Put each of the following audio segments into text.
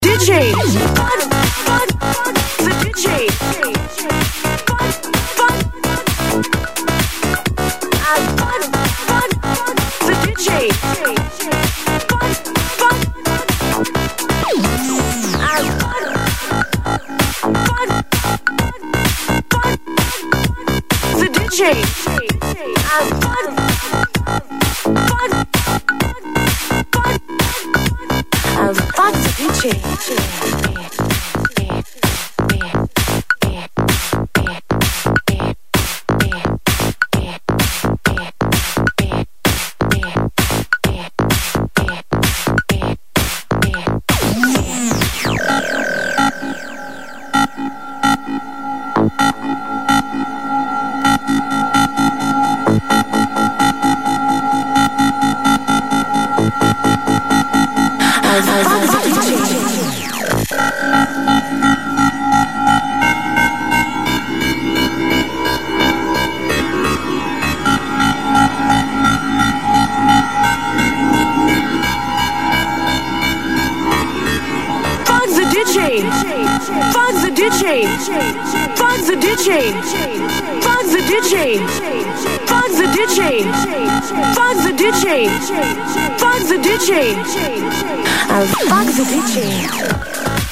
DJ. Fuck the DJ. Fuck the DJ. The DJ. Fuck the DJ. Fuck the DJ. Fuck the DJ. Fuck the DJ. Fuck the DJ. Fuck the DJ. Fuck the DJ. Fuck the DJ.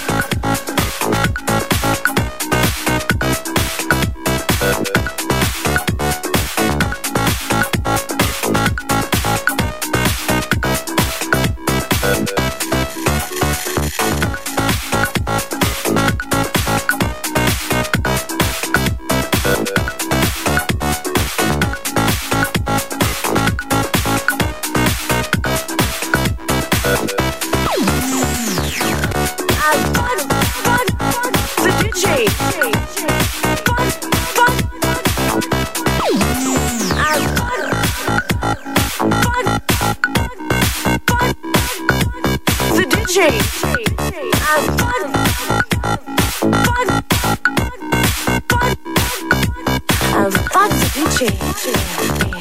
Fuck the DJ.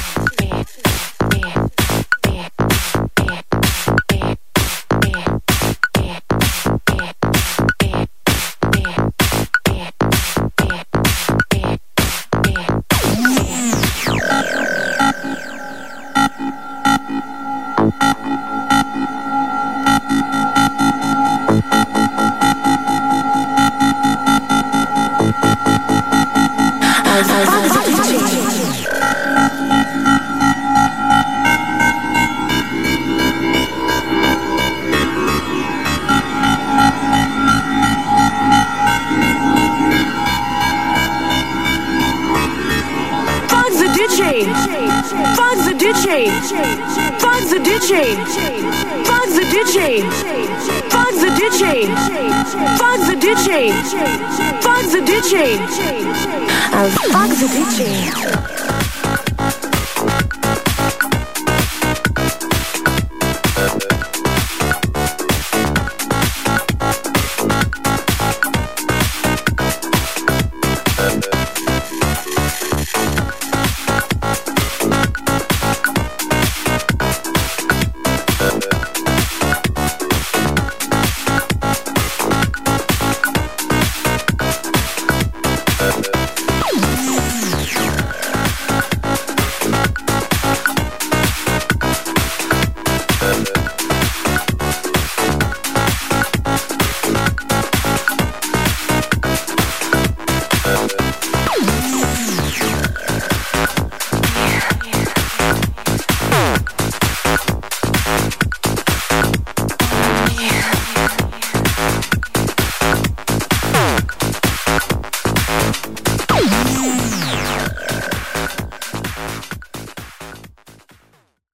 Fuck the DJ. Fuck the DJ. Fuck the DJ. Fuck the DJ. Fuck the DJ. Fuck the DJ. Fuck the DJ.